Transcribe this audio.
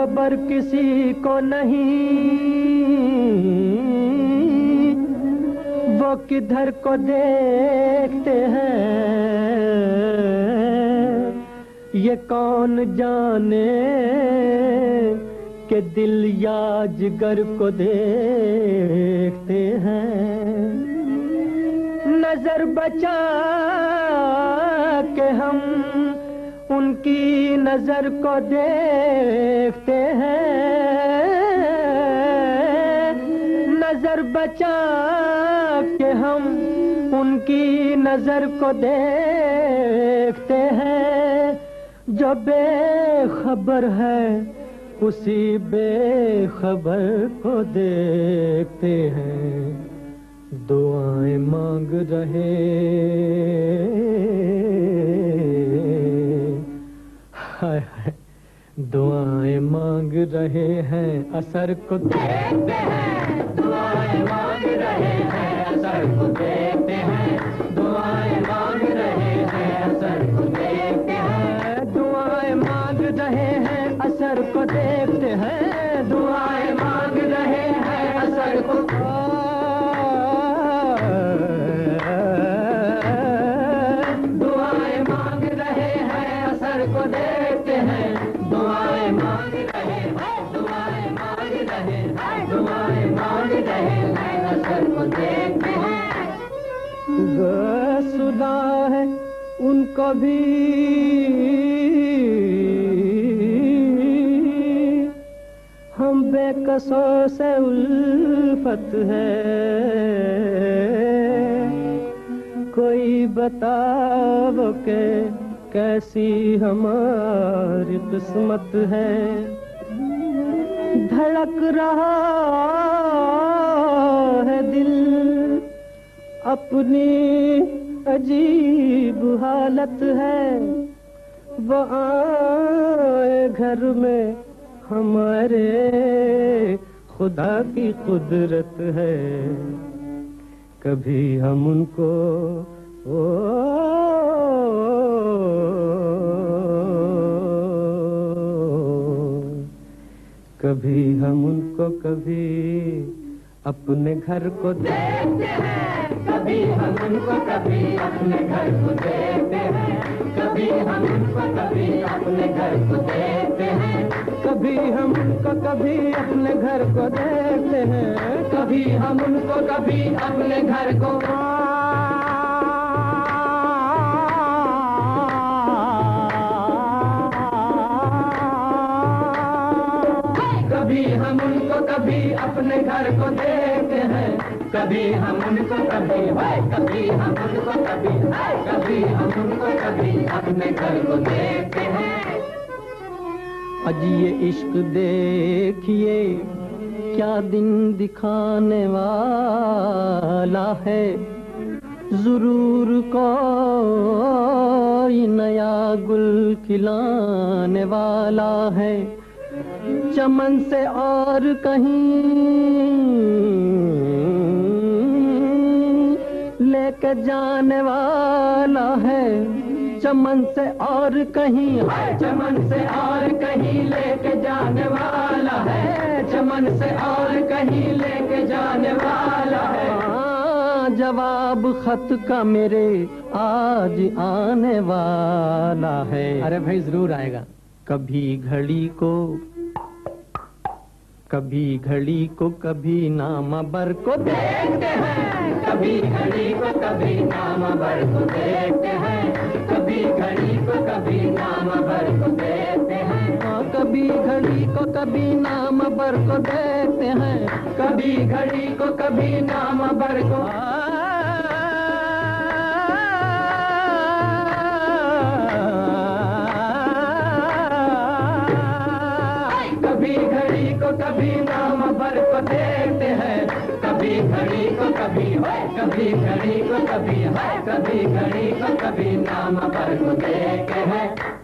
खबर किसी को नहीं, वो किधर को देखते हैं, ये कौन जाने कि दिल या जिगर को देखते हैं। नजर बचा के हम उनकी नजर को देखते हैं, नजर बचा के हम उनकी नजर को देखते हैं। जो बेखबर है उसी बेखबर को देखते हैं। दुआएं मांग रहे, हाय हाय, दुआएं मांग रहे हैं, असर को देखते हैं। दुआएं मांग रहे हैं, असर को देखते हैं। दुआएं मांग रहे हैं, असर को देखते हैं। दुआएं मांग रहे हैं, असर को देखते हैं। दुआएं मांग रहे हैं, असर को। दुआएं मांग रहे हैं, असर को देखते हैं। दुआएं मांग रहे हैं, दुआएं मांग रहे हैं, दुआएं मांग रहे हैं, असर को देखते हैं। सुना है उनको भी हम बेकसों से उल्फत है, कोई बताओ के कैसी हमारी किस्मत है। धड़क रहा है दिल अपनी अजीब हालत है, वो आए घर में हमारे खुदा की कुदरत है। कभी हम उनको कभी हम उनको कभी अपने घर को देखते हैं। कभी हम उनको कभी अपने घर को देखते हैं। कभी हम उनको कभी अपने घर को देखते हैं। कभी हम उनको कभी अपने घर को देखते हैं। कभी हम उनको कभी अपने घर को। कभी हम उनको कभी अपने घर को देखते हैं। कभी हम उनको कभी कभी हम उनको कभी कभी हम उनको कभी अपने घर को देखते हैं। आज ये इश्क देखिए क्या दिन दिखाने वाला है, जरूर कोई नया गुल खिलाने वाला है। चमन से और कहीं लेके जाने वाला है। चमन से और कहीं, चमन से और कहीं लेके जाने वाला है। चमन से और कहीं लेके जाने वाला है। जवाब खत का मेरे आज आने वाला है। अरे भाई जरूर आएगा। कभी घड़ी को कभी नामा बर को देखते हैं। कभी घड़ी को कभी नामा बर को देखते हैं। कभी घड़ी को कभी नामा बर को देखते हैं। कभी घड़ी को कभी नामा बर को देखते हैं। कभी घड़ी को कभी नामा बर को। कभी घड़ी को कभी नाम बर को देखते हैं। कभी घड़ी को कभी कभी घड़ी को कभी कभी घड़ी को कभी नाम बर को देखते हैं।